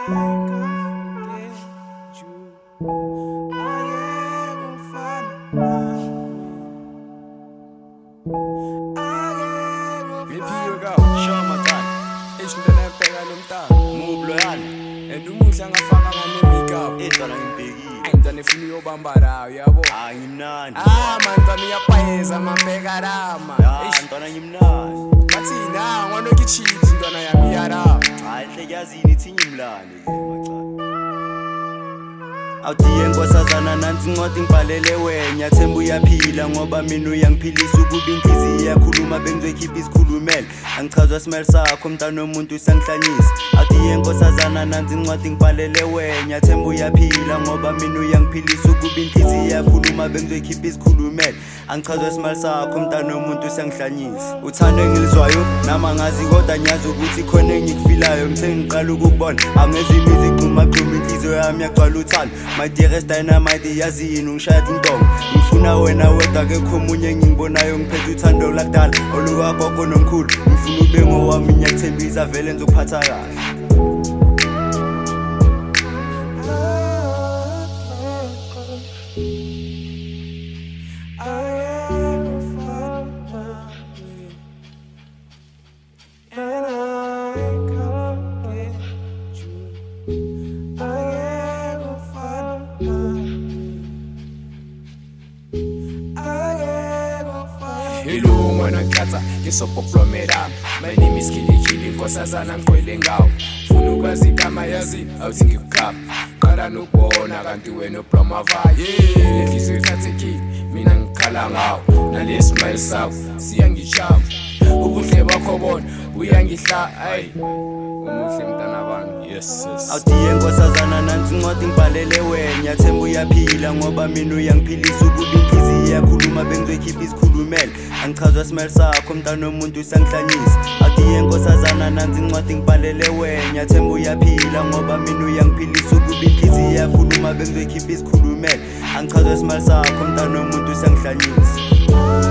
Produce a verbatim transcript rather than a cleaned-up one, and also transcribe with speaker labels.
Speaker 1: And umuhle angafaka ngane-makeup
Speaker 2: edala ngimbhekile
Speaker 1: ayintwana efuna uyobambarayo yabo
Speaker 2: hayi ngimnandi
Speaker 1: ah mantwana uyapayeza mabekarama
Speaker 2: ntwana ngimnandi
Speaker 1: bathina ngwanokho ichips ntwana yami iyarama
Speaker 2: hayi hle kuyazini ithi ngimlande ke macala awudiye nkosazana nansi incwadi ngibhalele wena themba uyaphila ngoba mina uyangiphilisa ukuba inhliziyo iyakhuluma bengizoyikhipha isikhulumele angichazwa smell sakho mntana womuntu usangihlanyisa awudiye nkosazana nansi incwadi ngibhalele wena themba uyaphila ngoba mina uyangiphilisa ukuba inhliziyo iyakhuluma bengizoyikhipha isikhulumele angichazwa smell sakho mntana womuntu usangihlanyisa uthando engilizwayo nama ngazi kodwa ngiyazi ukuthi khona engikufilayo mse ngiqala ukubona angeze imizi igxuma gxuma inhliziyo yami yagcwala uthando my dearest dynamite yazini ungishaya intongo ngifuna wena wedwa kekho omunye engibonayo ngiphethe uthando lakudala olukagogo nomkhulu ngifuna ube ngowami ngiyakuthembisa vele ngizokuphatha kahle
Speaker 1: ilungu nakhatha ngisopoplomela my name is Kilikili nkosazana ngiqwele ngawo ufuna ukwazi igama yazi awuthi ngikukhapha qala nokubona kanti wena ublomavayo lenhliziyo ikhathekile mina ngikhala ngawo nale smile sakho siyangishaya ubuhle bakho bona uyangihla ay umuhle mntana bami yes yes
Speaker 2: awudiye nkosazana nansi incwadi ngibhalele wena themba uyaphila ngoba mina uyangiphilisa ukuba inhliziyo iyakhuluma bengizoyikhipha isikhulumele angichazwa smell sakho mntana womuntu usangihlanyisa awudiye nkosazana nansi incwadi ngibhalele wena themba uyaphila ngoba mina uyangiphilisa ukuba inhliziyo iyakhuluma bengizoyikhipha isikhulumele angichazwa smell sakho mntana womuntu usangihlanyisa